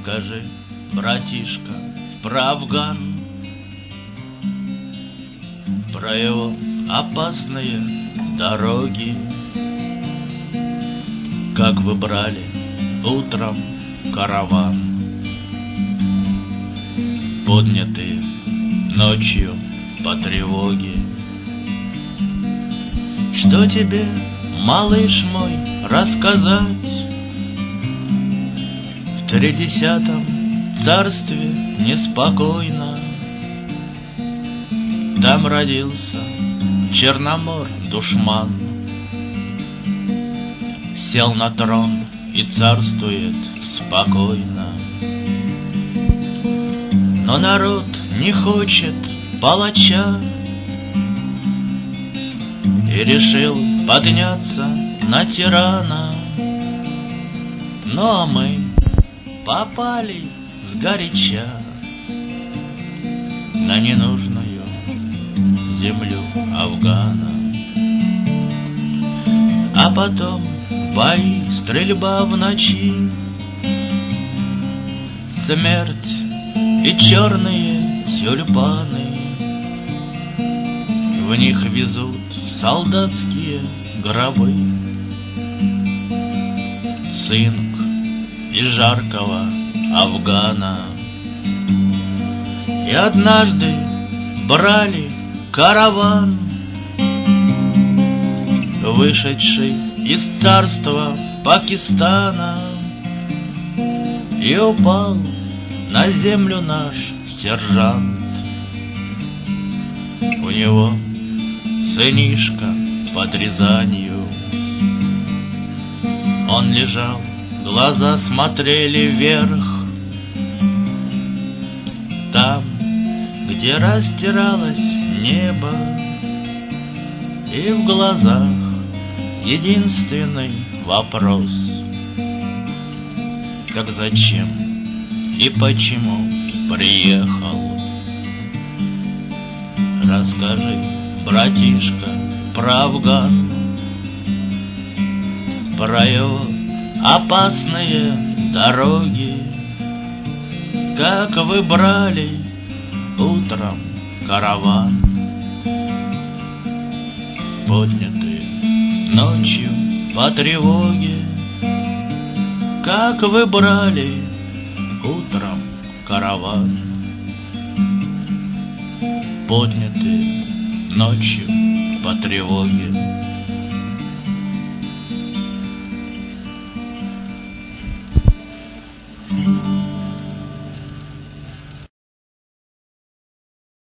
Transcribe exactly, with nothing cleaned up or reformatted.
Расскажи, братишка, про Афган, про его опасные дороги, как вы брали утром караван, поднятые ночью по тревоге. Что тебе, малыш мой, рассказать? В тридесятом царстве неспокойно там родился Черномор-душман, сел на трон и царствует спокойно. Но народ не хочет палача и решил подняться на тирана. Ну а мы попали сгоряча на ненужную землю Афгана. А потом бои, стрельба в ночи, смерть и черные тюльпаны. В них везут солдатские гробы, цинк из жаркого Афгана. И однажды брали караван, вышедший из царства Пакистана, и упал на землю наш сержант. У него сынишка под Рязанью. Он лежал, глаза смотрели вверх, там, где растиралось небо, и в глазах единственный вопрос: как, зачем и почему приехал? Расскажи, братишка, про Афган, про его опасные дороги, как вы брали утром караван, поднятые ночью по тревоге, как вы брали утром караван, поднятые ночью по тревоге.